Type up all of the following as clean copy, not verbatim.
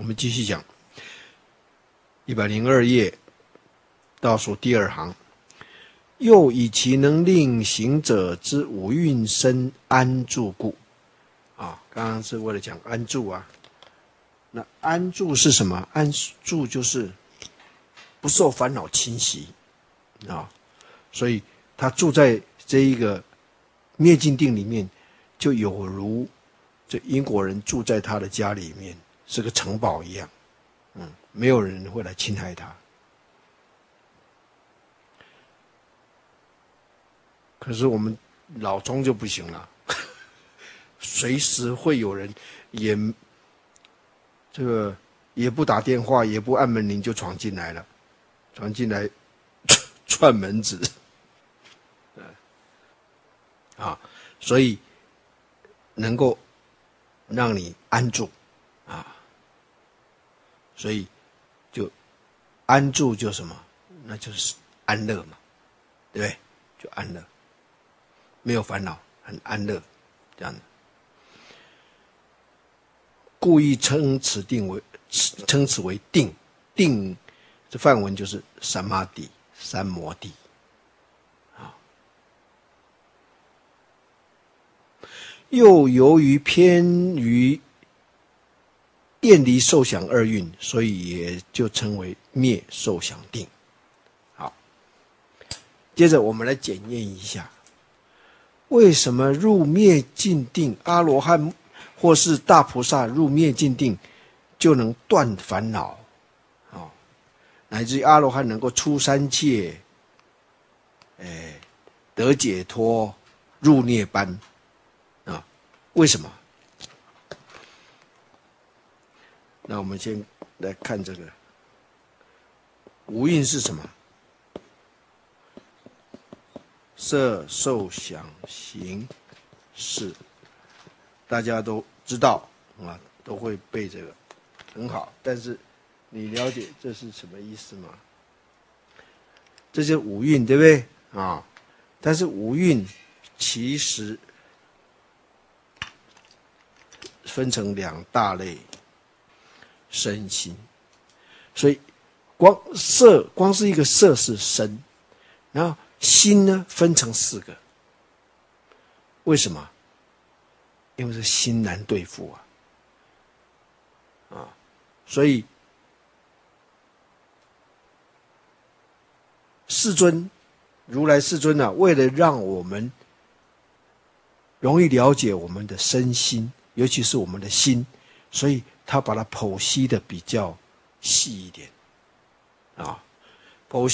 们继续讲102页倒数第二行。又以其能令行者之五蕴身安住故。刚刚是为了讲安住啊。那安住是什么？安住就是不受烦恼侵袭所以他住在这一个灭尽定里面，就有如这因果人住在他的家里面，是个城堡一样，没有人会来侵害他。可是我们老中就不行了，随时会有人也不打电话，也不按门铃就闯进来了，闯进来串门子，所以能够让你安住所以就安住就什么？那就是安乐嘛，对不对？就安乐。没有烦恼，很安乐，这样的。故意称此为定，定这梵文就是三摩地，三摩地。又由于偏于电离受想二蕴，所以也就称为灭受想定。好，接着我们来检验一下。为什么入灭尽定，阿罗汉或是大菩萨入灭尽定就能断烦恼乃至于阿罗汉能够出三界，得解脱，入涅槃为什么？那我们先来看这个五蕴是什么？色受想行识，大家都知道都会背这个，很好。但是你了解这是什么意思吗？这就是五蕴，对不对但是五蕴其实分成两大类，身心。所以光是一个色是身，然后心呢分成四个，为什么？因为是心难对付所以如来世尊为了让我们容易了解我们的身心，尤其是我们的心，所以他把它剖析的比较细一点剖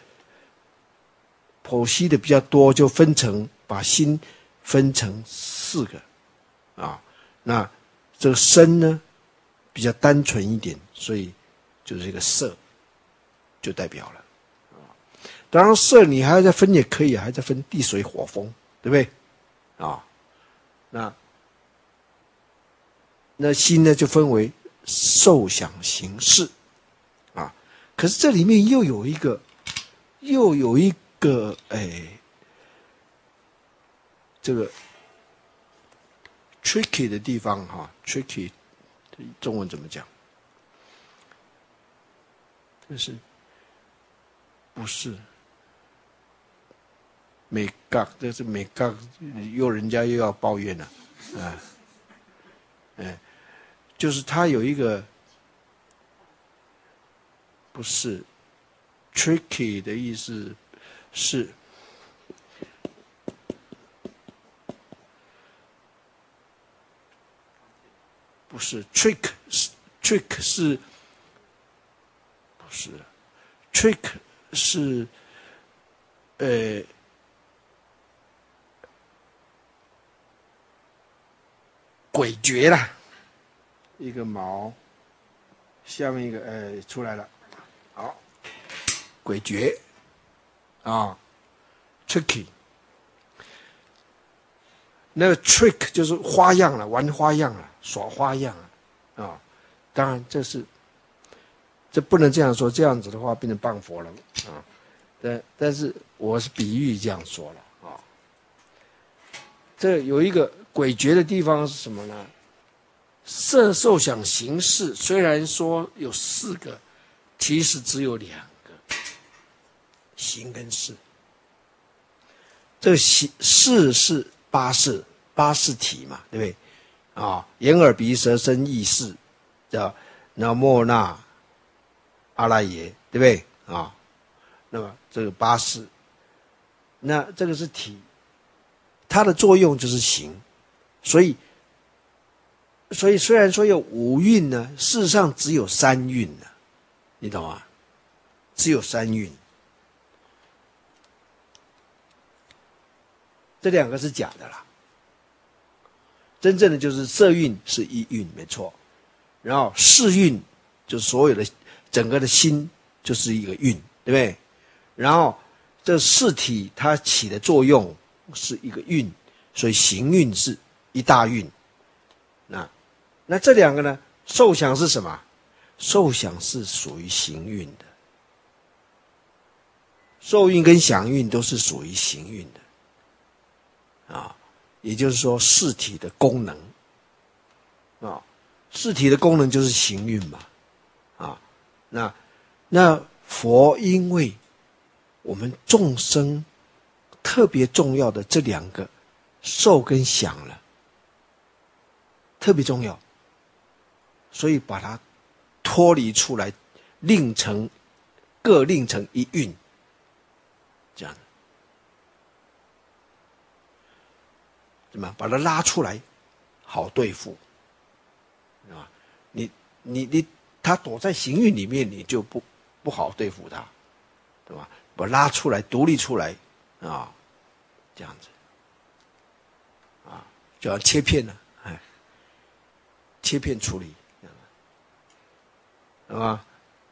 析的比较多，就把心分成四个那这个身呢比较单纯一点，所以就是这个色就代表了当然色你还要再分也可以，还在分地水火风，对不对那心呢就分为受想行识可是这里面又有一个这个 tricky 的地方tricky 中文怎么讲？就是不是美角，这是美角，人家又要抱怨了就是他有一个不是 tricky 的意思是不是 trick 是不是 trick 是诡谲啦，一个毛下面一个出来了，好，诡谲tricky。那个 trick 就是花样了，玩花样了，耍花样了当然这不能这样说，这样子的话变成谤佛了但是我是比喻这样说了这有一个诡谲的地方是什么呢？ 色受想行识虽然说有4个，其实只有2个，行跟识。这个识是八识体嘛，对不对？眼耳鼻舌身意识，叫那莫那阿赖耶，对不对？那么这个8识，那这个是体，它的作用就是行，所以虽然说有5蕴呢，事实上只有3蕴呢，你懂吗？只有3蕴，这2个是假的啦。真正的就是色蕴是1蕴，没错。然后识蕴就是所有的整个的心就是一个蕴，对不对？然后这识体它起的作用是一个蕴，所以行蕴是一大蕴。那这2个呢？受想是什么？受想是属于行蕴的，受蕴跟想蕴都是属于行蕴的，也就是说识体的功能，识体的功能就是行蕴嘛，那佛因为我们众生特别重要的这2个受跟想了，特别重要，所以把它脱离出来，各令成一蕴，这样怎么把它拉出来，好对付，他躲在行蕴里面，你就不好对付他，对吧？把它拉出来，独立出来，这样子，就要切片了，切片处理，是吧？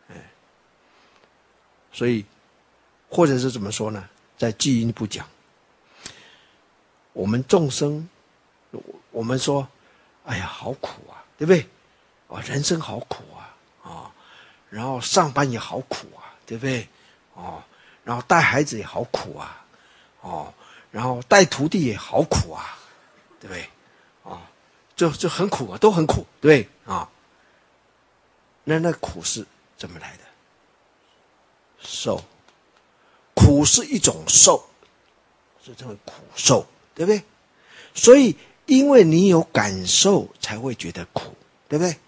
所以，或者是怎么说呢？在聚阴部讲，我们众生，我们说，哎呀，好苦啊，对不对？人生好苦啊，然后上班也好苦啊，对不对？然后带孩子也好苦啊，然后带徒弟也好苦啊，对不对？就很苦啊，都很苦，对不对？那苦是怎么来的？受，苦是一种受，是称为苦受，对不对？所以因为你有感受才会觉得苦，对不对？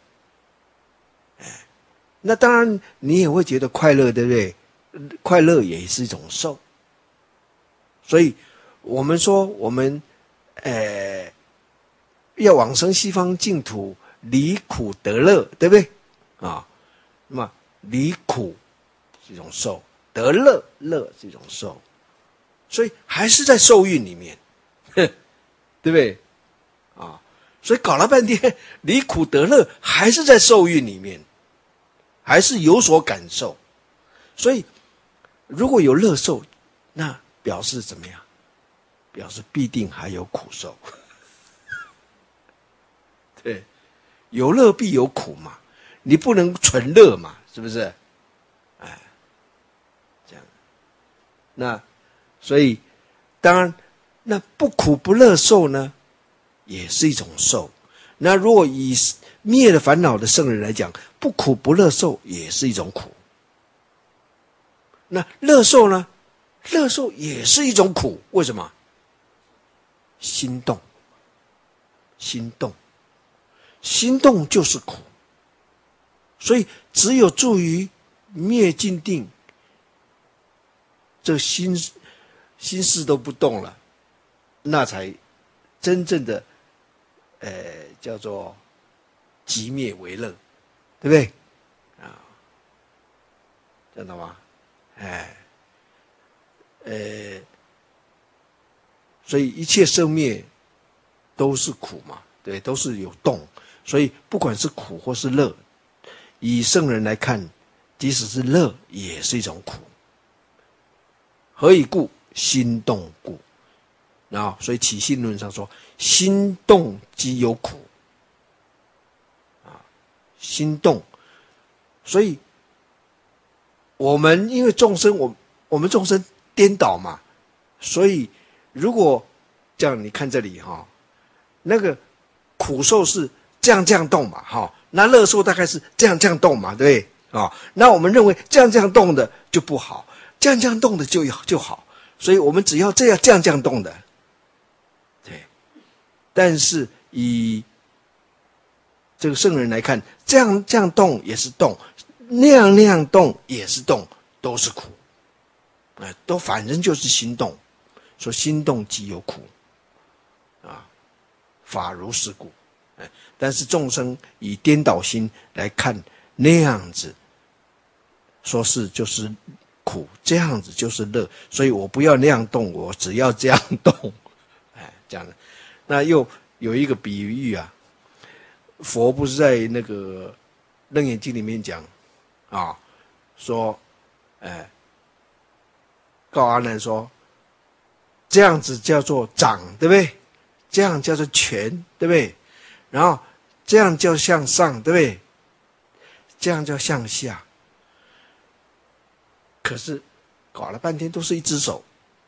那当然你也会觉得快乐，对不对？快乐也是一种受。所以我们说我们要往生西方净土，离苦得乐，对不对？那么离苦是一种受，得乐是一种受，所以还是在受蕴里面，对不对？所以搞了半天，离苦得乐还是在受蕴里面，还是有所感受。所以如果有乐受，那表示怎么样？表示必定还有苦受。对，有乐必有苦嘛，你不能纯乐嘛，是不是？这样。那所以当然，那不苦不乐受呢，也是一种受。那如果以灭了烦恼的圣人来讲，不苦不乐受也是一种苦。那乐受呢？乐受也是一种苦，为什么？心动，心动就是苦。所以只有助于灭尽定，这心事都不动了，那才真正的叫做寂灭为乐，对不对？知道吗？所以一切生灭都是苦嘛，对，都是有动。所以不管是苦或是乐，以圣人来看，即使是乐也是一种苦。何以故？心动故。所以起信论上说，心动即有苦。心动，所以我们因为众生，我们众生颠倒嘛，所以如果这样，你看这里那个苦受是这样动嘛，那乐受大概是这样动嘛，对不对？那我们认为这样动的就不好，这样动的就好，所以我们只要这样动的，对。但是以这个圣人来看，这样动也是动，那样动也是动，都是苦，都反正就是心动，说心动即有苦，法如是故。但是众生以颠倒心来看，那样子说是就是苦，这样子就是乐，所以我不要那样动，我只要这样动，这样的。那又有一个比喻啊，佛不是在那个《楞严经》里面讲说，告阿难说，这样子叫做掌，对不对？这样叫做拳，对不对？然后这样叫向上，对不对？这样叫向下。可是搞了半天都是一只手，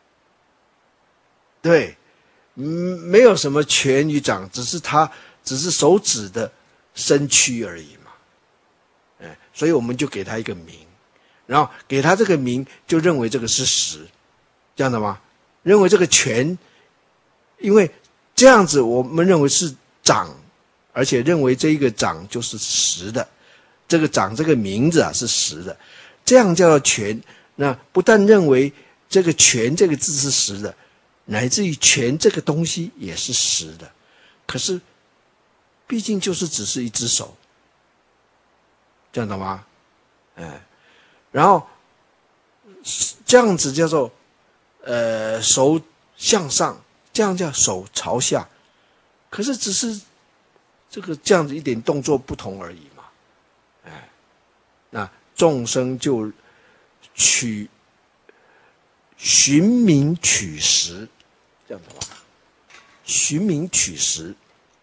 对，没有什么拳与掌，只是手指的身躯而已嘛。所以我们就给他一个名，然后给他这个名，就认为这个是实，这样的吗？认为这个拳，因为这样子我们认为是掌，而且认为这一个掌就是实的，这个掌这个名字是实的，这样叫做拳。那不但认为这个拳这个字是实的，乃至于拳这个东西也是实的，可是毕竟就是只是一只手，这样懂吗？然后这样子叫做手向上，这样叫手朝下，可是只是这个这样子一点动作不同而已嘛。那众生就寻名取实，这样子吧，寻名取实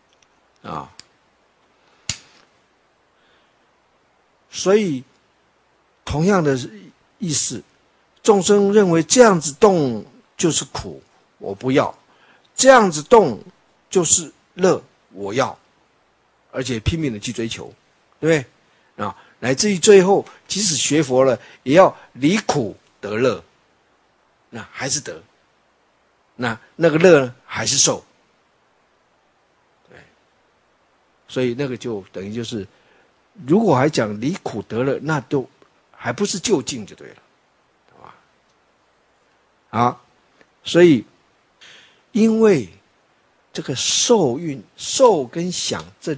所以同样的意思，众生认为这样子动就是苦，我不要；这样子动就是乐，我要，而且拼命的去追求，对不对？乃至于最后，即使学佛了，也要离苦得乐，那还是得，那个乐呢，还是受，对，所以那个就等于就是，如果还讲离苦得乐，那都还不是究竟就对了，好吧？好，所以因为这个受蕴、受跟想这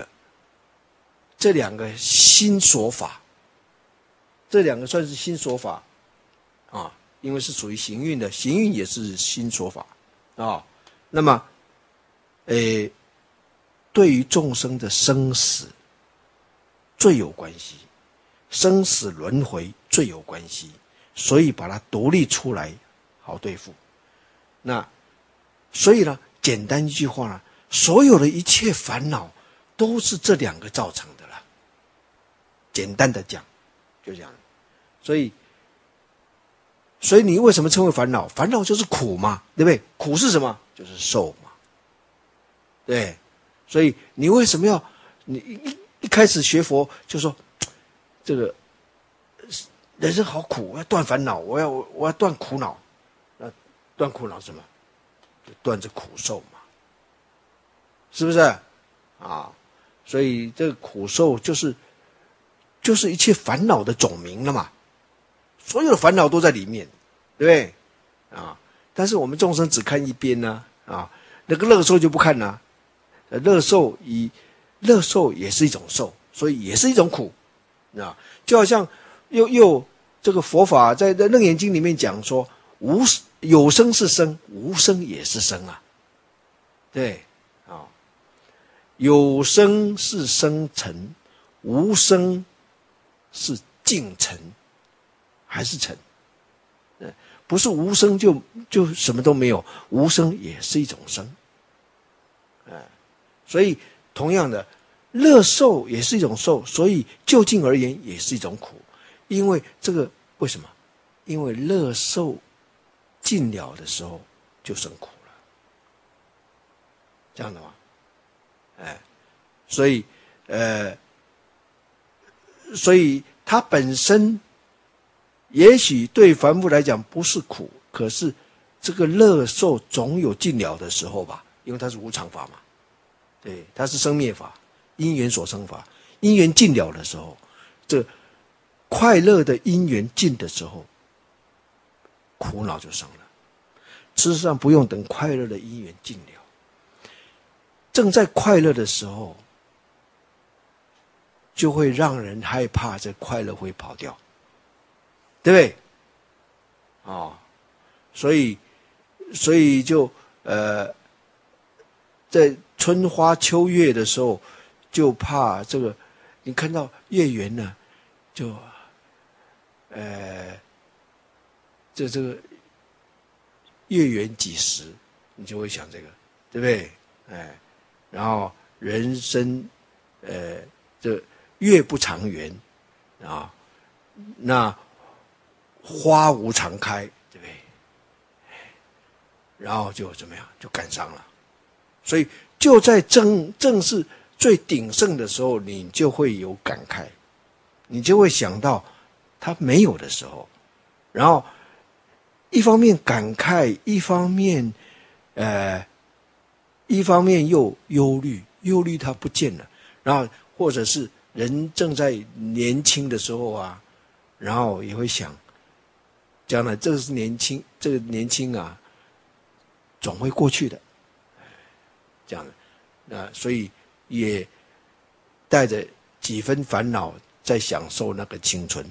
两个心所法，这两个算是心所法因为是属于行蕴的，行蕴也是心所法那么对于众生的生死最有关系，生死轮回最有关系，所以把它独立出来好对付。那所以呢，简单一句话呢，所有的一切烦恼都是这两个造成的了。简单的讲，就这样。所以你为什么称为烦恼？烦恼就是苦嘛，对不对？苦是什么？就是受嘛，对。所以你为什么要你一开始学佛就说这个人生好苦，我要断烦恼，我要断苦恼。那断苦恼是什么？就断这苦受嘛，是不是所以这个苦受就是一切烦恼的总名了嘛，所有的烦恼都在里面，对不对但是我们众生只看一边呢那个乐受就不看了乐受也是一种受，所以也是一种苦就好像又这个佛法在《楞严经》里面讲说，有生是生，无生也是生对有生是生尘，无生是净尘，还是尘不是无生就什么都没有，无生也是一种生所以同样的，乐受也是一种受，所以就近而言也是一种苦。因为这个为什么？因为乐受尽了的时候就生苦了，这样的吗？ 所以它本身也许对凡夫来讲不是苦，可是这个乐受总有尽了的时候吧，因为它是无常法嘛，对，它是生灭法，因缘所生法，因缘尽了的时候，这快乐的因缘尽的时候，苦恼就生了。事实上不用等快乐的因缘尽了，正在快乐的时候，就会让人害怕这快乐会跑掉，对不对？所以就在春花秋月的时候，就怕这个，你看到月圆呢，就这个月圆几时，你就会想这个，对不对？然后人生这月不长圆啊，那花无常开，对不对？然后就怎么样，就感伤了。所以就在正是最鼎盛的时候，你就会有感慨，你就会想到它没有的时候，然后一方面感慨，一方面又忧虑它不见了，然后或者是人正在年轻的时候啊，然后也会想，将来这个年轻啊，总会过去的，这样的，那所以也带着几分烦恼在享受那个青春，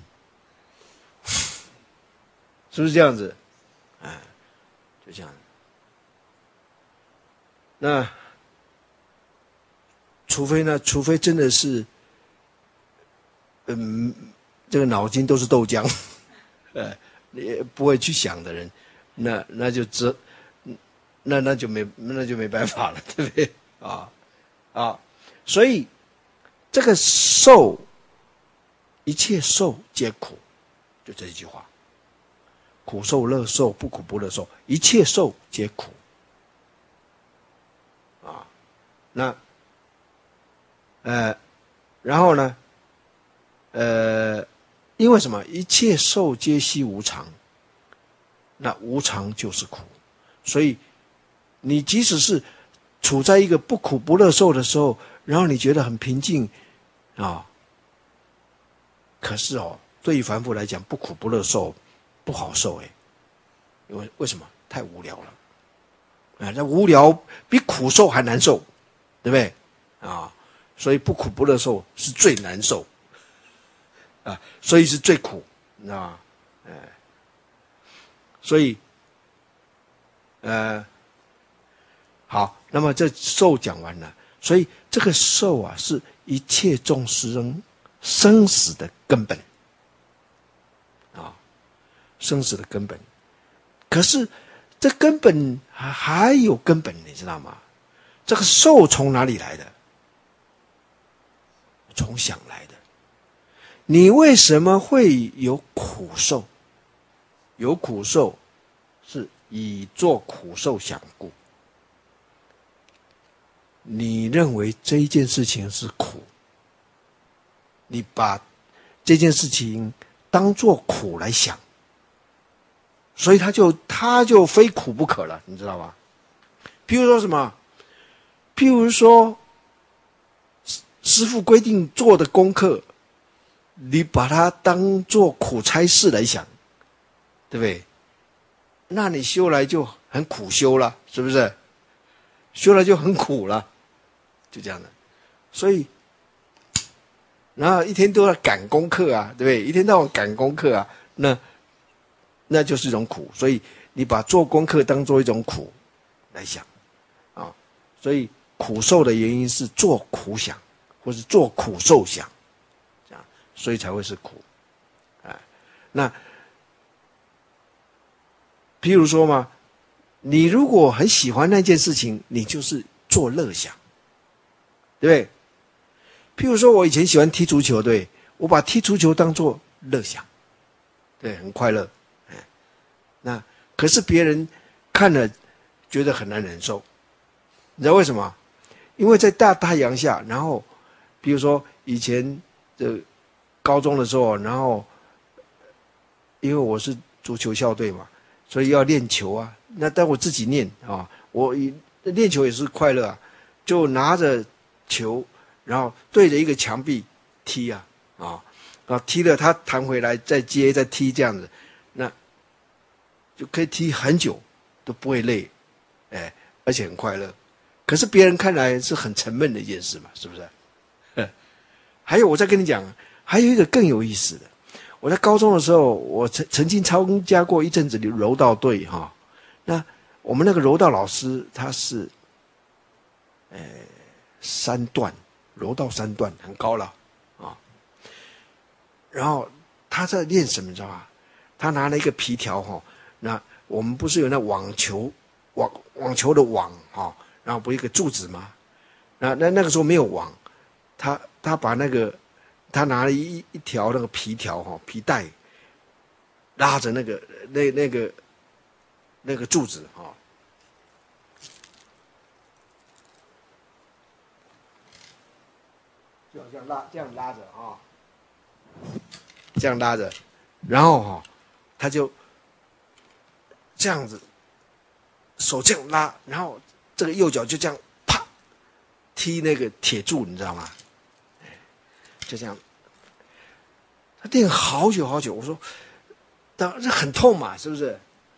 是不是这样子？就这样。那除非真的是，这个脑筋都是豆浆，也不会去想的人，那就没办法了，对不对？所以这个受，一切受皆苦，就这一句话。苦受乐受，不苦不乐受，一切受皆苦。那然后呢？因为什么？一切受皆悉无常，那无常就是苦。所以你即使是处在一个不苦不乐受的时候，然后你觉得很平静可是对于凡夫来讲，不苦不乐受不好受因为什么？太无聊了那无聊比苦受还难受，对不对所以不苦不乐受是最难受所以是最苦所以好，那么这受讲完了，所以这个受是一切众生生死的根本生死的根本。可是这根本还有根本，你知道吗？这个受从哪里来的？从想来的。你为什么会有苦受？有苦受是以作苦受想故。你认为这一件事情是苦，你把这件事情当作苦来想，所以他就非苦不可了，你知道吗？譬如说什么？譬如说师父规定做的功课，你把它当作苦差事来想，对不对？那你修来就很苦修了，是不是？修来就很苦了，就这样的。所以然后一天都要赶功课对不对？一天到晚赶功课那就是一种苦。所以你把做功课当作一种苦来想所以苦受的原因是做苦想，或是做苦受想，这样，所以才会是苦那譬如说嘛，你如果很喜欢那件事情，你就是做乐想，对不对？譬如说我以前喜欢踢足球，对，我把踢足球当作乐想，对，很快乐那可是别人看了觉得很难忍受，你知道为什么？因为在大太阳下，然后比如说以前的高中的时候，然后因为我是足球校队嘛，所以要练球啊。那但我自己练啊，我练球也是快乐啊，就拿着球，然后对着一个墙壁踢啊，然后踢了它弹回来，再接再踢这样子，那就可以踢很久都不会累，而且很快乐。可是别人看来是很沉闷的一件事嘛，是不是？还有我再跟你讲，还有一个更有意思的。我在高中的时候，我曾经参加过一阵子的柔道队哈。那我们那个柔道老师他是，三段柔道三段很高了啊。然后他在练什么你知道吗？他拿了一个皮条哈，那我们不是有那网球的网哈，然后不是一个柱子吗？那个时候没有网，他把那个。他拿了一条那个皮条哈皮带，拉着那个柱子哈，就好像这样拉着啊，这样拉着，然后哈，他就这样子手这样拉，然后这个右脚就这样啪踢那个铁柱，你知道吗？就这样，他练好久好久。我说，这很痛嘛，是不是？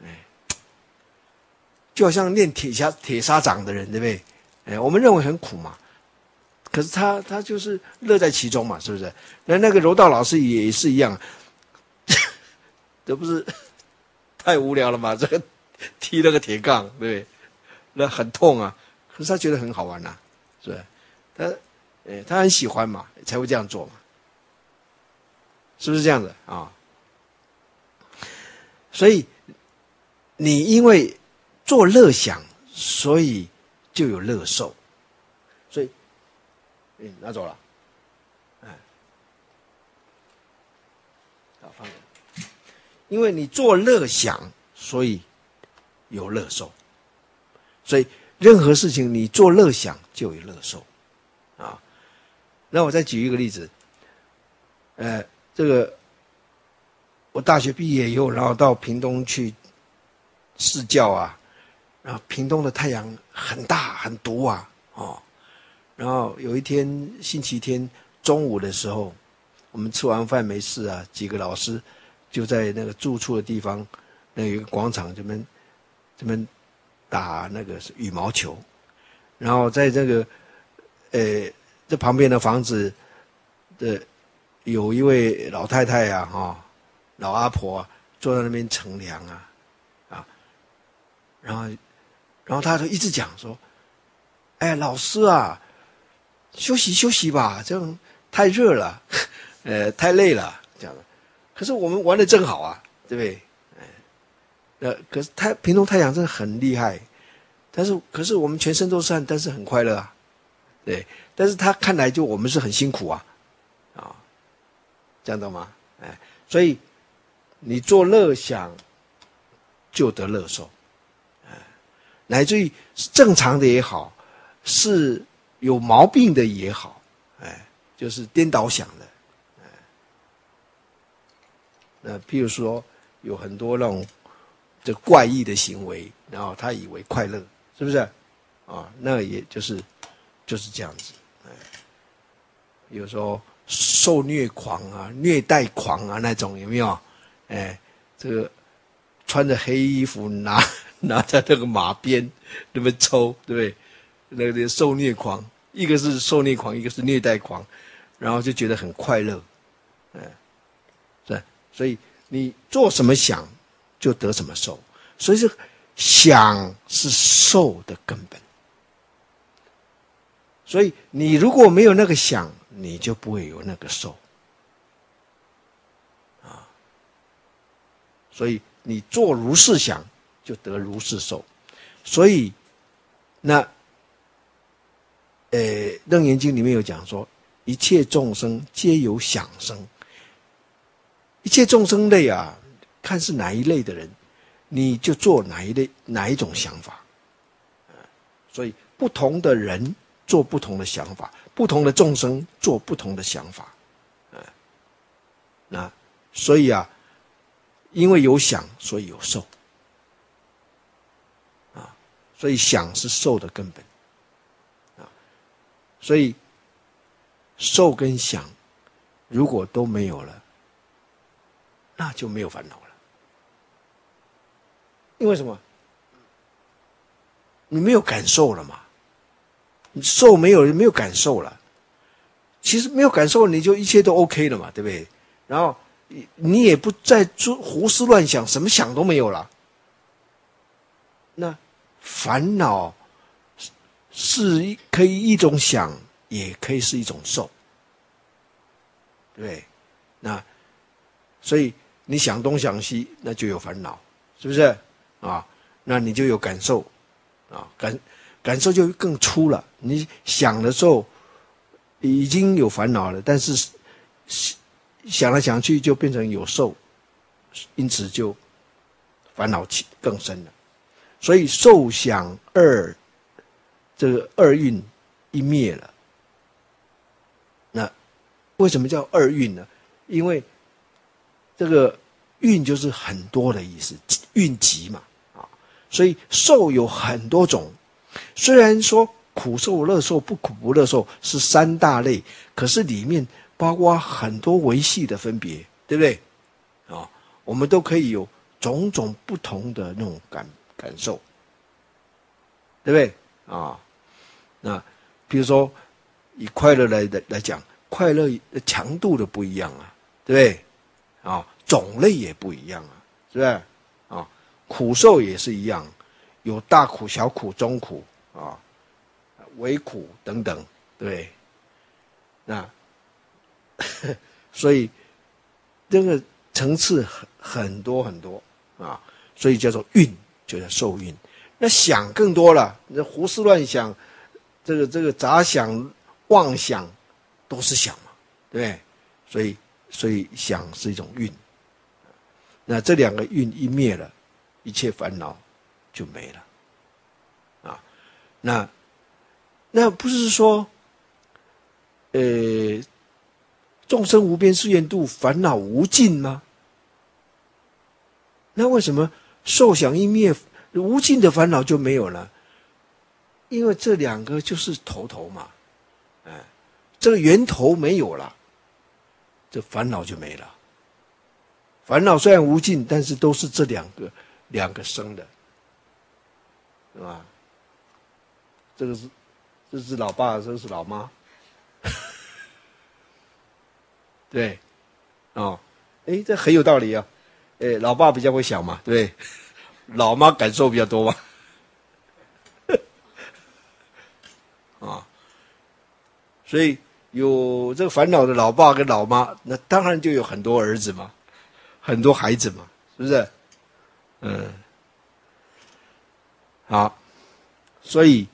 就好像练铁砂掌的人，对不对？我们认为很苦嘛，可是他就是乐在其中嘛，是不是？那个柔道老师也是一样，这不是太无聊了吗？这个踢那个铁杠，对不对？那很痛啊，可是他觉得很好玩呐，是不是？他很喜欢嘛，才会这样做嘛，是不是这样的啊？所以你因为做乐想，所以就有乐受。所以，拿走了，好放着。因为你做乐想，所以有乐受。所以任何事情你做乐想就有乐受啊。那我再举一个例子，这个我大学毕业以后，然后到屏东去试教啊，然后屏东的太阳很大很毒啊，然后有一天星期天中午的时候，我们吃完饭没事啊，几个老师就在那个住处的地方，那有一个广场这边打那个羽毛球，然后在这个这旁边的房子的有一位老太太啊，老阿婆啊，坐在那边乘凉啊，然后她就一直讲说，老师啊，休息吧，这样太热了，太累了，这样的。可是我们玩的正好啊，对不对？可是屏东太阳真的很厉害，可是我们全身都是汗，但是很快乐啊，对。但是他看来就我们是很辛苦啊，这样懂吗？所以你做乐想就得乐受，乃至于是正常的也好，是有毛病的也好，就是颠倒想的，那譬如说有很多那种这怪异的行为，然后他以为快乐，是不是？那也就是这样子。有时候受虐狂啊、虐待狂啊那种有没有？这个穿着黑衣服拿着那个马鞭那么抽，对不对？那个受虐狂，一个是受虐狂，一个是虐待狂，然后就觉得很快乐，是。所以你做什么想，就得什么受。所以想是受的根本。所以你如果没有那个想，你就不会有那个受所以你做如是想，就得如是受。所以那楞严经里面有讲说，一切众生皆有想生。一切众生类啊，看是哪一类的人，你就做哪一种想法。所以不同的人做不同的想法， 不同的众生做不同的想法，那所以啊，因为有想，所以有受，所以想是受的根本，所以受跟想如果都没有了，那就没有烦恼了。因为什么？你没有感受了嘛，你受没有感受了，其实没有感受，你就一切都 OK 了嘛，对不对？然后你也不再胡思乱想，什么想都没有了。那烦恼是可以一种想，也可以是一种受，对不对？那所以你想东想西，那就有烦恼，是不是啊？那你就有感受啊，感受就更粗了。你想的时候已经有烦恼了，但是想来想去就变成有受，因此就烦恼更深了。所以受想这个二蕴一灭了，那为什么叫二蕴呢？因为这个蕴就是很多的意思，蕴集嘛，所以受有很多种。虽然说苦受、乐受、不苦不乐受是三大类，可是里面包括很多维系的分别，对不对？我们都可以有种种不同的那种感受，对不对？那比如说以快乐来讲，快乐的强度的不一样啊，对不对？种类也不一样啊，是不是？苦受也是一样，有大苦、小苦、中苦微苦等等，对不对？那所以这个层次很多很多所以叫做蕴，就叫受蕴。那想更多了，那胡思乱想，这个杂想、妄想都是想嘛，对不对？所以想是一种蕴。那这两个蕴一灭了，一切烦恼就没了那不是说众生无边誓愿度，烦恼无尽吗？那为什么受想一灭，无尽的烦恼就没有了？因为这两个就是头嘛，这个源头没有了，这烦恼就没了。烦恼虽然无尽，但是都是这两个生的，是吧？这是老爸，这是老妈，对，这很有道理啊。老爸比较会想嘛，对不对？老妈感受比较多嘛，所以有这个烦恼的老爸跟老妈，那当然就有很多儿子嘛，很多孩子嘛，是不是？好，所以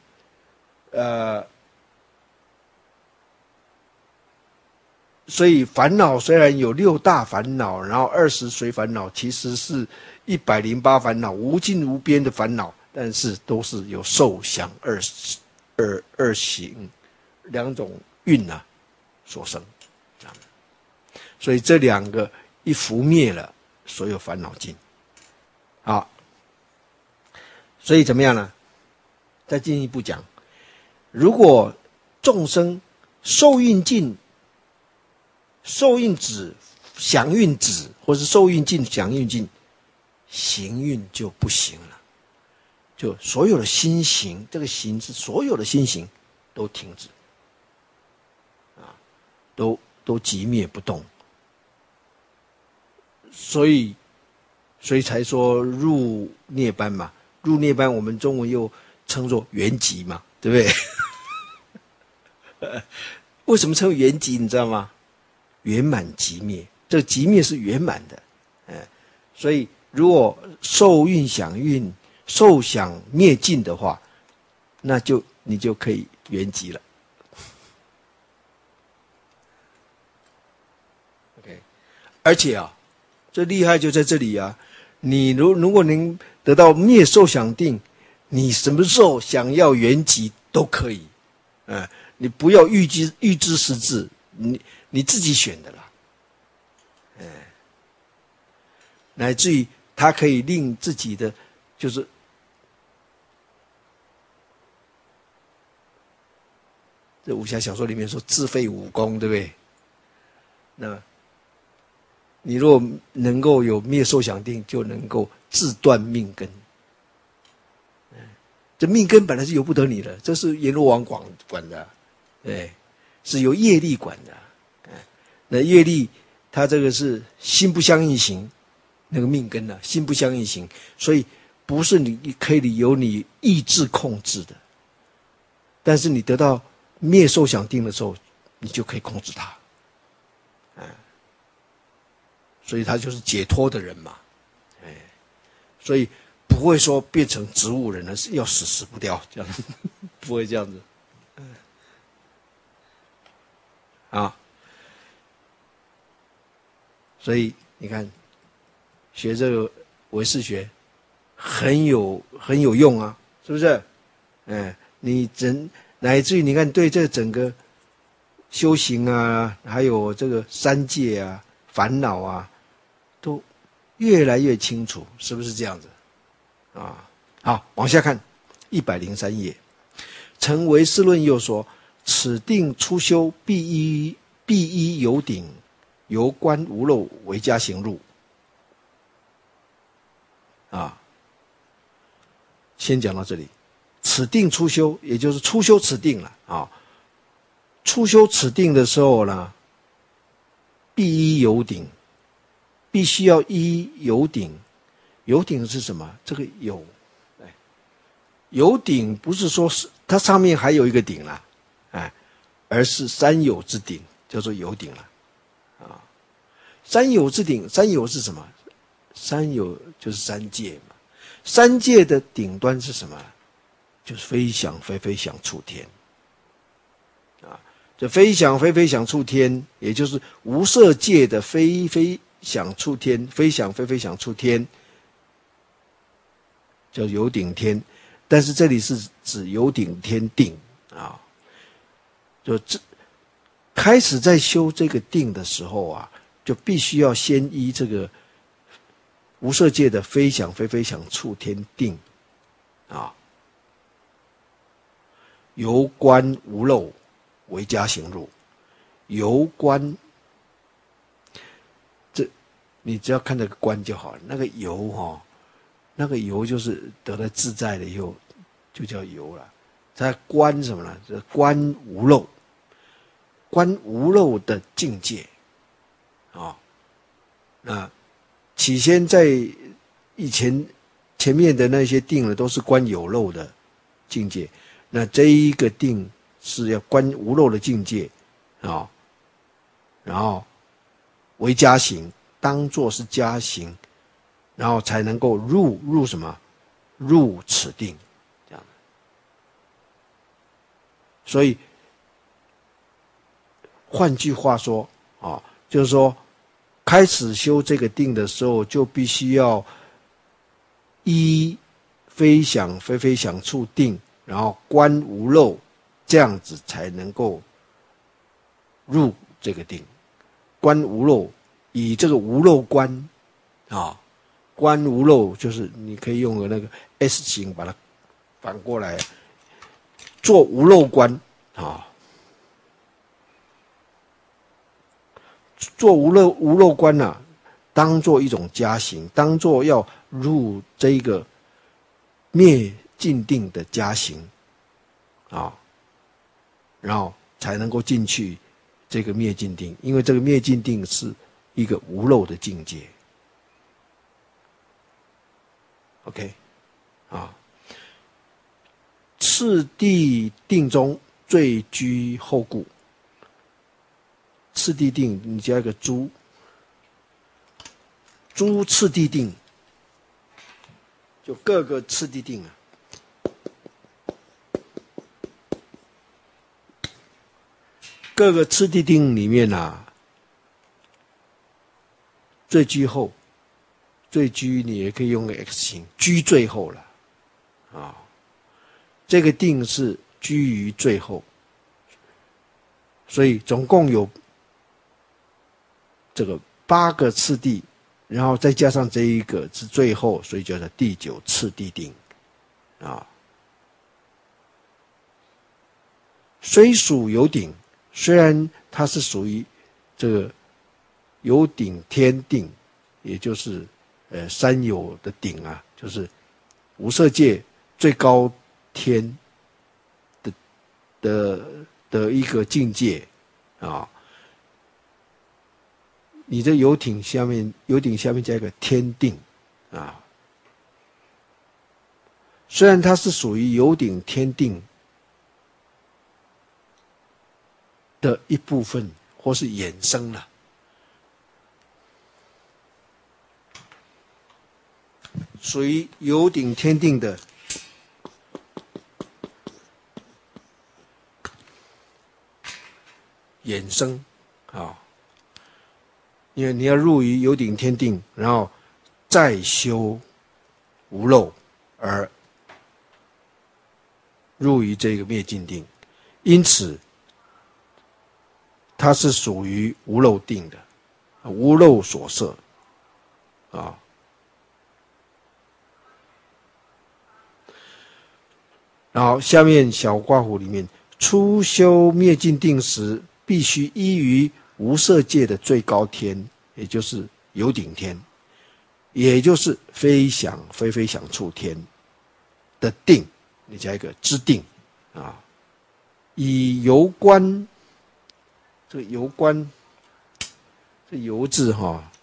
烦恼虽然有六大烦恼，然后20随烦恼，其实是108烦恼，无尽无边的烦恼，但是都是有受想二行两种蕴所生，所以这两个一拂灭了，所有烦恼尽。好，所以怎么样呢？再进一步讲，如果众生受蕴尽，受蕴止，想蕴止，或是受蕴尽、想蕴尽，行蕴就不行了。就所有的心行，这个行是所有的心行都停止，都寂灭不动。所以才说入涅槃嘛，入涅槃我们中文又称作圆寂嘛，对不对？为什么称圆寂？你知道吗？圆满寂灭，这个寂灭是圆满的，所以如果受蕴想蕴受想灭尽的话，那你就可以圆寂了。OK， 而且这厉害就在这里你如果能得到灭受想定，你什么时候想要圆寂都可以， 你不要预知时至，你自己选的啦。乃至于它可以令自己的就是这武侠小说里面说自废武功，对不对？那么你若能够有灭受想定，就能够自断命根。这命根本来是由不得你的，这是阎罗王管的，对，是由业力管的。那业力它这个是心不相应行，那个命根啊，心不相应行，所以不是你可以由你意志控制的。但是你得到灭受想定的时候，你就可以控制它。所以他就是解脱的人嘛，所以不会说变成植物人了，是要死不掉这样子，不会这样子，所以你看，学这个唯识学很有用啊，是不是？你乃至于你看对这整个修行啊，还有这个三界啊、烦恼啊。都越来越清楚，是不是这样子？好，往下看103页，成唯识论又说：此定初修必依有顶，由观无漏为家行入。先讲到这里，此定初修，也就是初修此定了啊。初修此定的时候呢，必依有顶。必须要依有顶，有顶是什么？这个有顶不是说是它上面还有一个顶啦，而是三有之顶，叫做有顶了。三有之顶，三有是什么？三有就是三界嘛。三界的顶端是什么？就是非想非非想处天。这非想非非想处天，也就是无色界的非非想处天，非想非非想处天，叫有顶天。但是这里是指有顶天定啊，就开始在修这个定的时候啊，就必须要先依这个无色界的非想非非想处天定啊，由观无漏为家行入，由观。你只要看那个观就好了，那个游那个游就是得了自在了以后，就叫游了。它观什么呢？这观无漏，观无漏的境界那起先在以前面的那些定了都是观有漏的境界，那这一个定是要观无漏的境界然后为家行。当作是家行，然后才能够入什么？入此定，这样。所以，换句话说就是说，开始修这个定的时候，就必须要依非想非非想处定，然后观无漏，这样子才能够入这个定。观无漏。以这个无漏观观无漏就是你可以用个那个 S 型把它反过来做无漏观做无漏观当做一种家行，当做要入这一个灭尽定的家行然后才能够进去这个灭尽定，因为这个灭尽定是一个无漏的境界 ，OK，次第定中最居后故。次第定你加一个诸次第定，就各个次第定各个次第定里面最居后，最居你也可以用个 X 型，居最后了这个定是居于最后， 所以总共有这个8个次第，然后再加上这一个是最后，所以叫做第9次第定啊。虽属有顶，虽然它是属于这个有顶天定，也就是三有的顶啊，就是无色界最高天的一个境界啊。你这有顶下面加一个天定啊，虽然它是属于有顶天定的一部分，或是衍生了，属于有顶天定的衍生啊。因为你要入于有顶天定，然后再修无漏，而入于这个灭尽定，因此它是属于无漏定的，无漏所摄啊。然后下面小括弧里面，初修灭尽定时，必须依于无色界的最高天，也就是有顶天，也就是非想非非想处天的定，你加一个知定啊。以游观，这个游观，这游字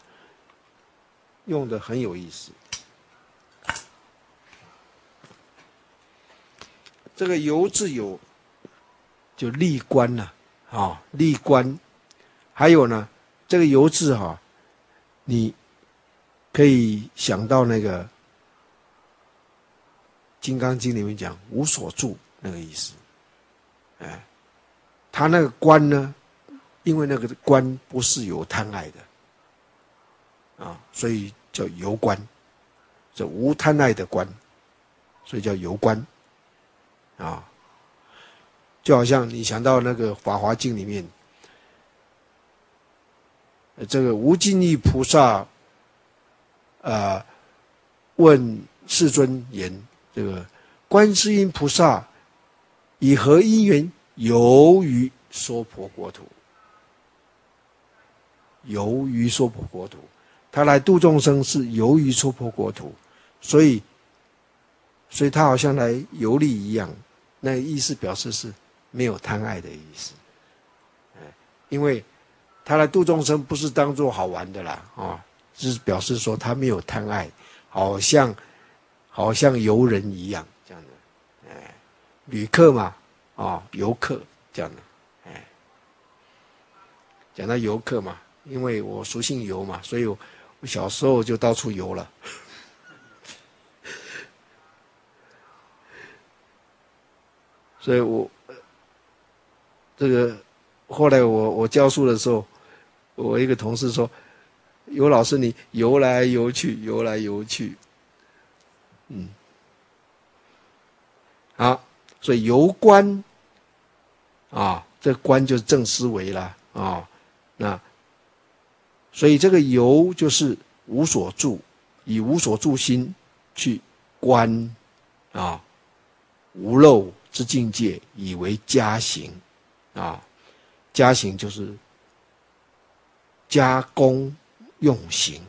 用的很有意思。这个游字有就立观了立观。还有呢，这个游字你可以想到那个《金刚经》里面讲无所住那个意思。他那个观呢，因为那个观不是有贪爱的所以叫游观，这无贪爱的观，所以叫游观就好像你想到那个《法华经》里面。这个无尽意菩萨，问世尊言：这个观世音菩萨以何因缘游于娑婆国土？游于娑婆国土，他来度众生是游于娑婆国土，所以他好像来游历一样。那个意思表示是没有贪爱的意思，因为。他来度众生不是当作好玩的啦就是表示说他没有贪爱，好像游人一样这样的，旅客嘛游客这样的，讲到游客嘛，因为我属性游嘛，所以我小时候就到处游了。所以我这个后来我教书的时候。我一个同事说：“游老师，你游来游去，游来游去。”好，所以游观这观就是正思维啦那所以这个游就是无所住，以无所住心去观无漏之境界，以为加行加行就是。加工用行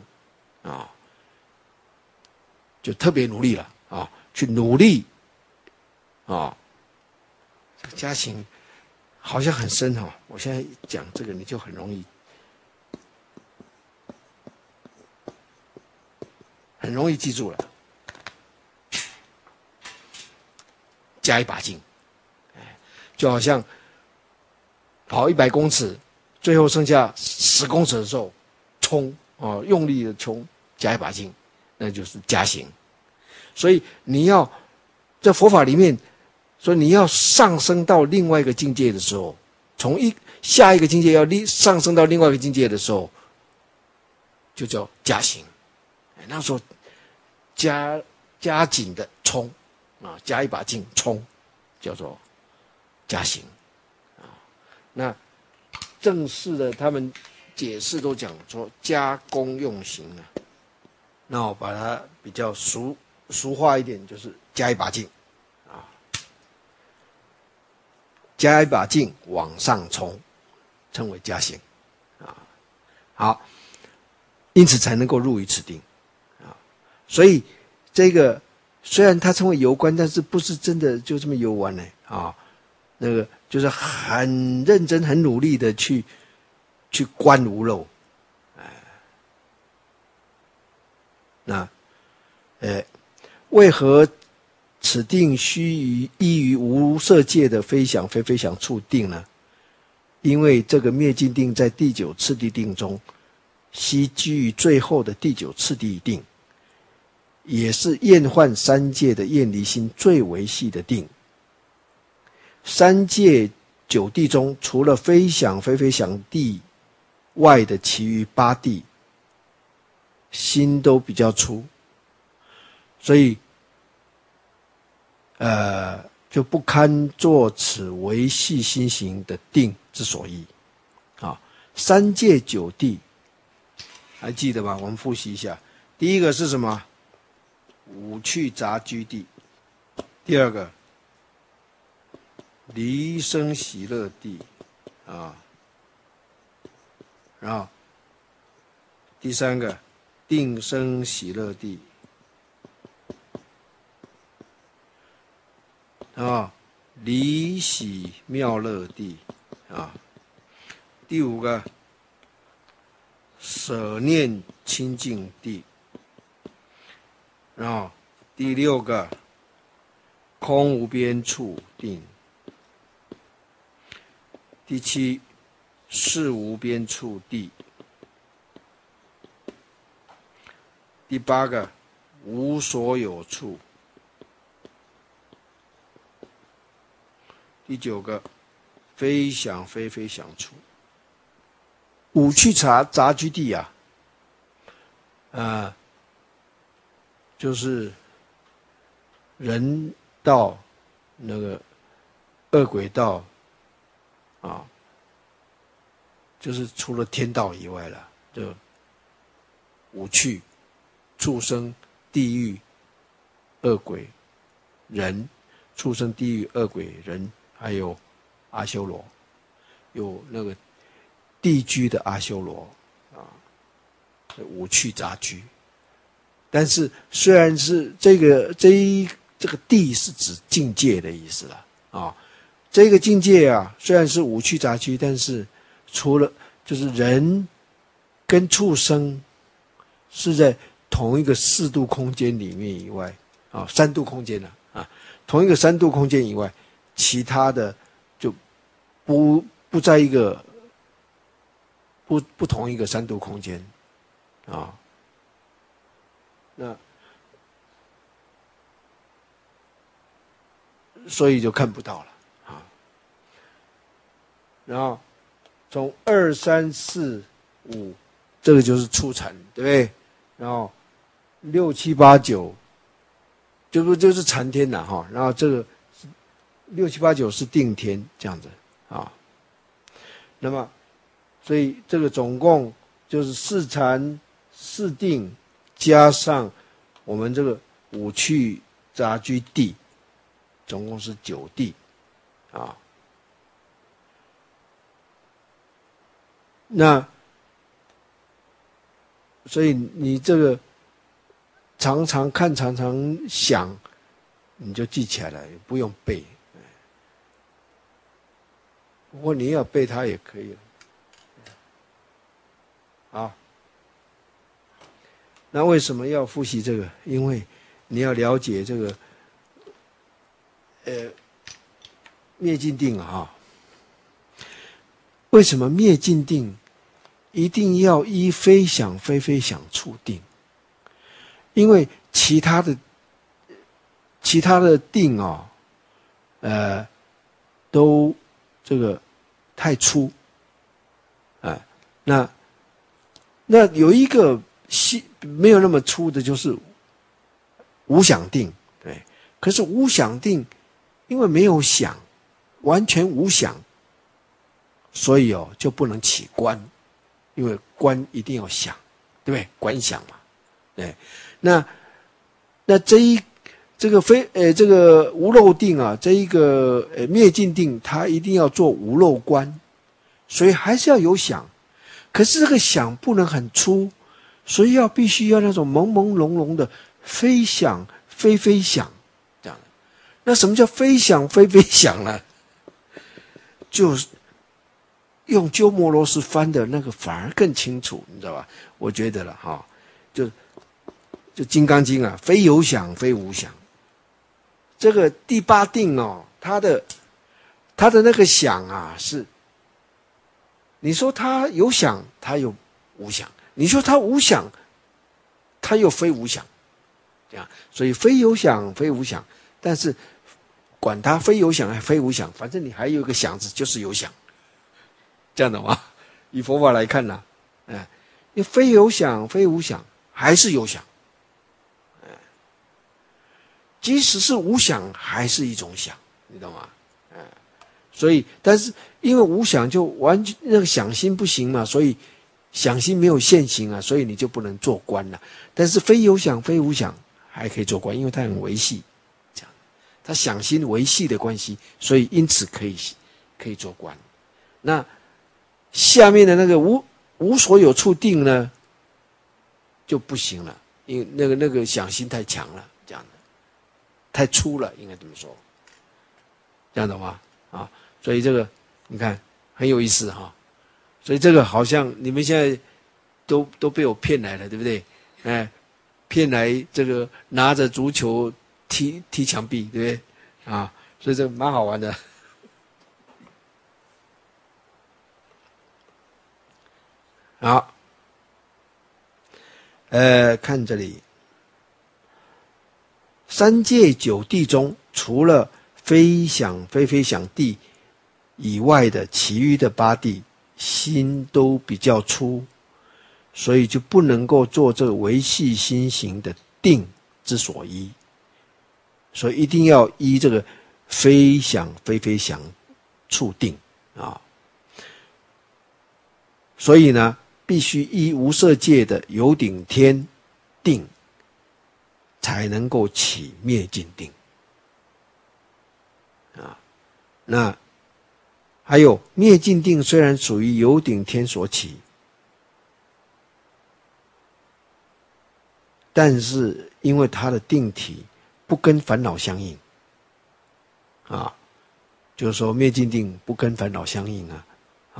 就特别努力了去努力这个加行好像很深我现在讲这个你就很容易记住了。加一把劲，就好像跑100公尺。最后剩下10公尺的时候，冲用力的冲，加一把劲，那就是加行。所以你要在佛法里面，所以你要上升到另外一个境界的时候，从下一个境界要上升到另外一个境界的时候，就叫加行。那时候加紧的冲加一把劲冲，叫做加行那正式的他们解释都讲说加功用刑啊。那我把它比较俗化一点，就是加一把劲啊，加一把劲往上冲，称为加刑啊。好，因此才能够入于此定啊。所以这个虽然它称为游观，但是不是真的就这么游玩呢啊？那个就是很认真、很努力的去观无漏，那，为何此定须依于无色界的非想非非想处定呢？因为这个灭尽定在第九次第定中，悉居于最后的第九次第定，也是厌患三界的厌离心最为细的定。三界九地中，除了非想非非想地外的其余八地，心都比较粗，所以就不堪作此为细心行的定之所依啊。三界九地还记得吗？我们复习一下，第一个是什么？五趣杂居地。第二个离生喜乐地啊，然后第三个定生喜乐地啊，离喜妙乐地啊，第五个舍念清净地，然后第六个空无边处定，第七事无边处地，第八个无所有处，第九个非想非非想处。五趣杂居地啊，就是人道、那个恶鬼道啊，就是除了天道以外了，就五趣、畜生、地狱、恶鬼、人、畜生、地狱、恶鬼、人，还有阿修罗，有那个地居的阿修罗啊，五趣杂居。但是虽然是这个地是指境界的意思了啊，这个境界虽然是五趣杂居，但是除了就是人跟畜生是在同一个四度空间里面以外啊，三度空间同一个三度空间以外，其他的就不在一个不同一个三度空间啊。那所以就看不到了啊。然后从2、3、4、5，这个就是初禅，对不对？然后6、7、8、9，就是禅天了哈。然后这个6、7、8、9是定天，这样子啊。那么，所以这个总共就是4禅、4定。加上我们这个五趣杂居地，总共是9地啊。那所以你这个常常看、常常想，你就记起来了，不用背。不过你要背它也可以了。好。那为什么要复习这个？因为你要了解这个，灭尽定为什么灭尽定一定要依非想非非想处定？因为其他的定都这个太粗那有一个没有那么粗的，就是无想定，对。可是无想定，因为没有想，完全无想所以就不能起观，因为观一定要想，对不对？观想嘛，对。那这个无漏定啊，这一个灭尽定，它一定要做无漏观，所以还是要有想。可是这个想不能很粗，所以必须要那种朦朦胧胧的非想非非想这样的。那什么叫非想非非想呢？就是用鸠摩罗什翻的那个反而更清楚，你知道吧？我觉得了哈，就《金刚经》啊，非有想非无想。这个第八定它的那个想啊，是你说它有想，它又无想；你说它无想，它又非无想。这样，所以非有想非无想，但是管它非有想还非无想，反正你还有一个想字，就是有想。这样的吗？以佛法来看呢，因为非有想非无想，还是有想。即使是无想，还是一种想，你懂吗？所以，但是因为无想就完全那个想心不行嘛，所以想心没有现行啊，所以你就不能做观了。但是非有想非无想还可以做观，因为它很维系，这样，它想心维系的关系，所以因此可以做观。那下面的那个无所有处定呢，就不行了，因为那个想心太强了，这样的太粗了，应该这么说，这样的话啊，所以这个你看很有意思哈。所以这个好像你们现在都被我骗来了，对不对？骗来这个拿着足球踢墙壁，对不对？啊，所以这个蛮好玩的。好，看这里，三界九地中，除了非想非非想地以外的其余的八地，心都比较粗，所以就不能够做这个维系心行的定之所依，所以一定要依这个非想非非想处定啊。所以呢，必须依无色界的有顶天定，才能够起灭尽定啊。那还有灭尽定虽然属于有顶天所起，但是因为它的定体不跟烦恼相应啊，就是说灭尽定不跟烦恼相应啊，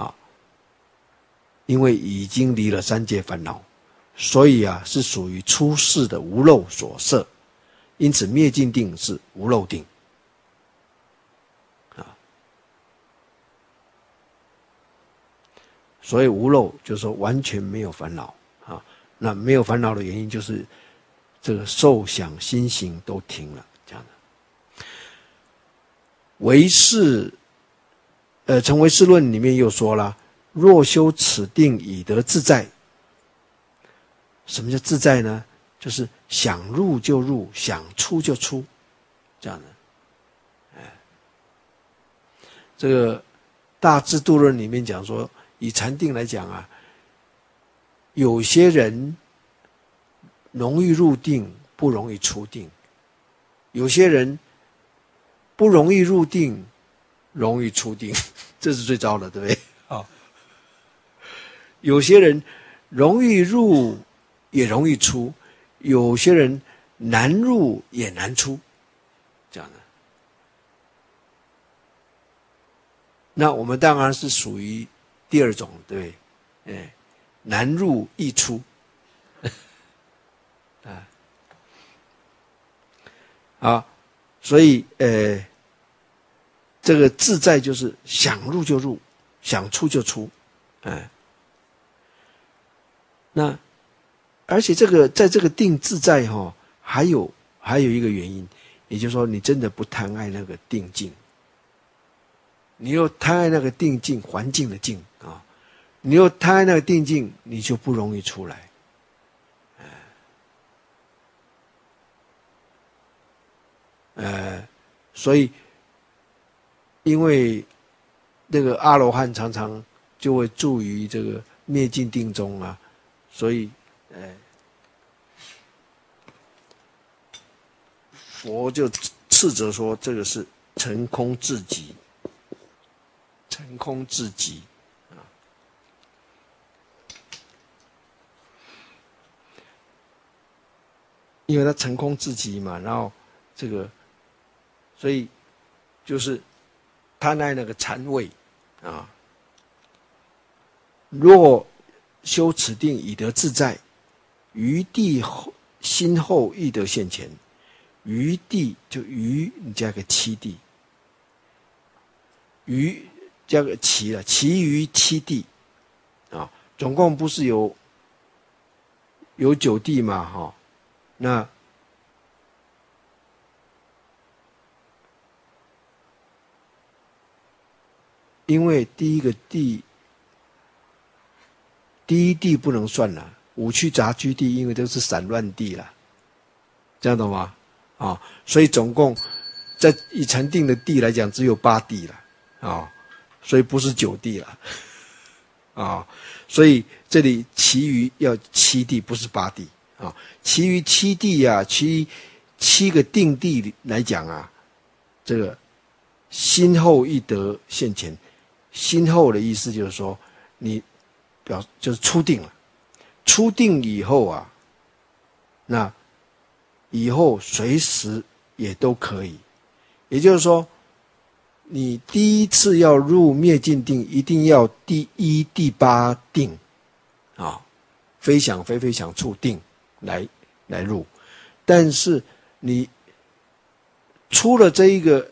因为已经离了三界烦恼，所以是属于出世的无漏所摄，因此灭尽定是无漏定啊。所以无漏就是说完全没有烦恼啊。那没有烦恼的原因就是这个受想心行都停了，这样的。唯识成唯识论里面又说了，若修此定以得自在。什么叫自在呢？就是想入就入，想出就出，这样的。这个大智度论里面讲说，以禅定来讲啊，有些人容易入定，不容易出定；有些人不容易入定，容易出定，这是最糟的，对不对？有些人容易入也容易出，有些人难入也难出，这样的。那我们当然是属于第二种，对不对？难入易出啊，所以这个自在就是想入就入，想出就出，那而且这个在这个定自在还有一个原因，也就是说你真的不贪爱那个定境，你又贪爱那个定境环境的境啊，你又贪爱那个定境，你就不容易出来。所以因为那个阿罗汉常常就会住于这个灭尽定中啊，所以佛就斥责说这个是成空至极，成空至极啊。因为它成空至极嘛，然后这个，所以就是他那个禅位啊，若修此定以得自在，于地心后亦得现前。于地就于你加个七地，于加个其了，其余七地啊，总共不是有9地嘛，哈，那因为第一地不能算了，五趣杂居地，因为都是散乱地了，这样懂吗？啊，所以总共在以禅定的地来讲，只有8地了，啊，所以不是9地了，啊，所以这里其余要7地，不是8地啊，其余7地啊，七个定地来讲啊，这个心后亦得现前，心后的意思就是说，你就是初定了，初定以后啊，那以后随时也都可以，也就是说，你第一次要入灭尽定，一定要第1、第8定啊，非想非非想处定来入，但是你出了这一个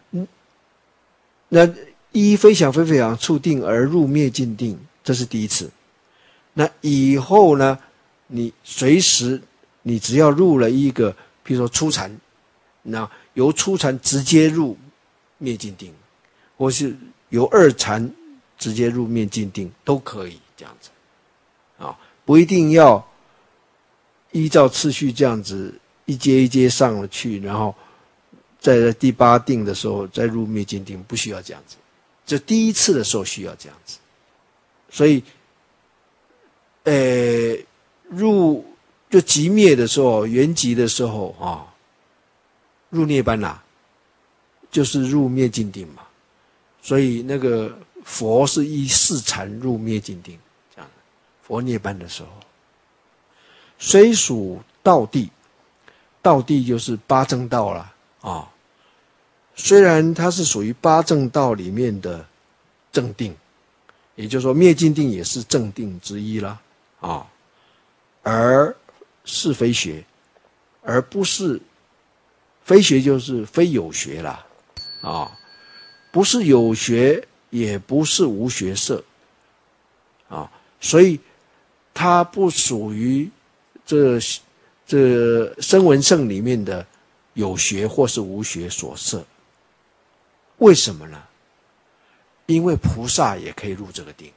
那依非想非非想处定而入灭尽定，这是第一次。那以后呢，你随时你只要入了一个，比如说初禅，那由初禅直接入灭尽定，或是由2禅直接入灭尽定，都可以这样子啊，不一定要依照次序这样子一阶一阶上了去，然后在第8定的时候再入灭尽定，不需要这样子，就第一次的时候需要这样子，所以入就寂灭的时候，圆寂的时候啊，入涅槃啦，就是入灭尽定嘛。所以那个佛是依4禅入灭尽定，这样佛涅槃的时候，虽属道地，道地就是8正道啦啊。虽然它是属于8正道里面的正定，也就是说灭尽定也是正定之一啦啊，而是非学，而不是非学，就是非有学啦啊，不是有学，也不是无学色啊，所以它不属于这声闻乘里面的有学或是无学所摄。为什么呢？因为菩萨也可以入这个定，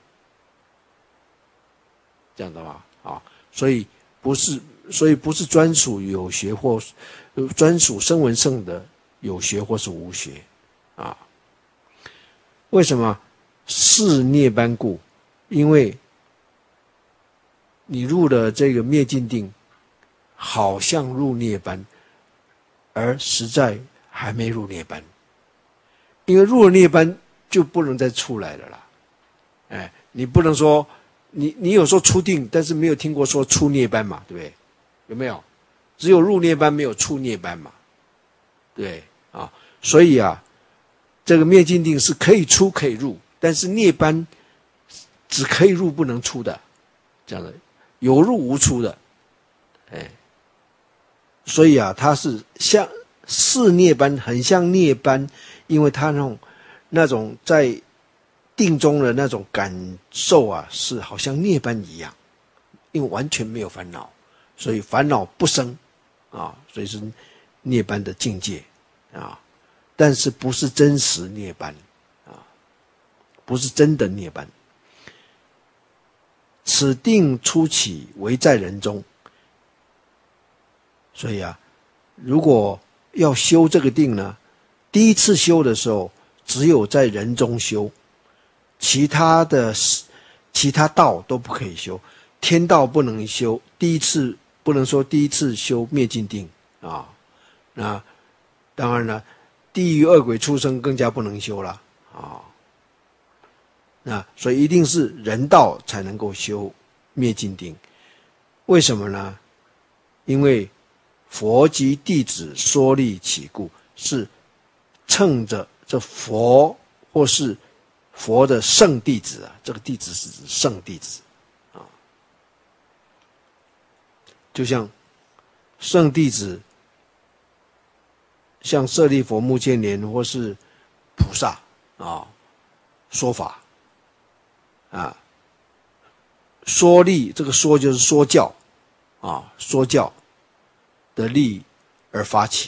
这样的话啊，所以不是专属有学或专属声闻乘的有学或是无学啊。为什么是涅槃故？因为你入了这个灭尽定，好像入涅槃，而实在还没入涅槃。因为入了涅槃就不能再出来了啦。你不能说你有说出定，但是没有听过说出涅槃嘛，对不对？有没有？只有入涅槃，没有出涅槃嘛，对啊。所以啊，这个灭尽定是可以出可以入，但是涅槃只可以入不能出的，这样的有入无出的，所以啊，它是涅槃，很像涅槃，因为它那种在定中的那种感受啊，是好像涅槃一样，因为完全没有烦恼，所以烦恼不生啊，所以是涅槃的境界啊，但是不是真实涅槃啊，不是真的涅槃。此定初起为在人中，所以啊，如果要修这个定呢，第一次修的时候只有在人中修， 其他道都不可以修，天道不能修，不能说第一次修灭尽定啊。那当然了，地狱恶鬼畜生更加不能修了啊。那所以一定是人道才能够修灭尽定。为什么呢？因为佛及弟子说立起故，是乘着这佛或是佛的圣弟子啊，这个弟子是指圣弟子啊。就像圣弟子，像舍利佛、目犍连或是菩萨啊，说法啊，说立，这个说就是说教啊，说教的立而发起。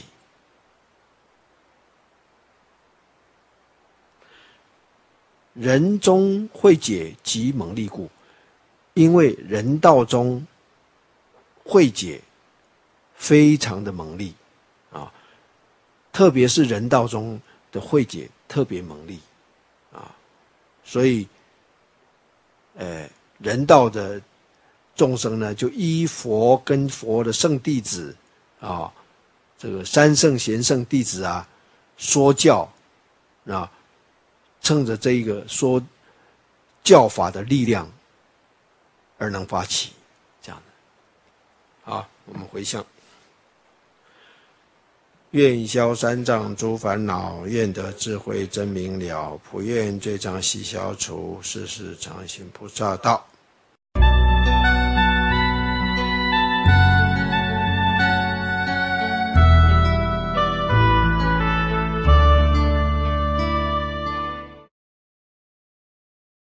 人中慧解即蒙利故，因为人道中慧解非常的蒙利啊，特别是人道中的慧解特别蒙利啊，所以人道的众生呢，就依佛跟佛的圣弟子啊，这个三圣贤圣弟子啊，说教啊，趁着这一个说教法的力量而能发起这样的。好，我们回向。愿消三障诸烦恼，愿得智慧真明了，普愿罪障悉消除，世世常行菩萨道。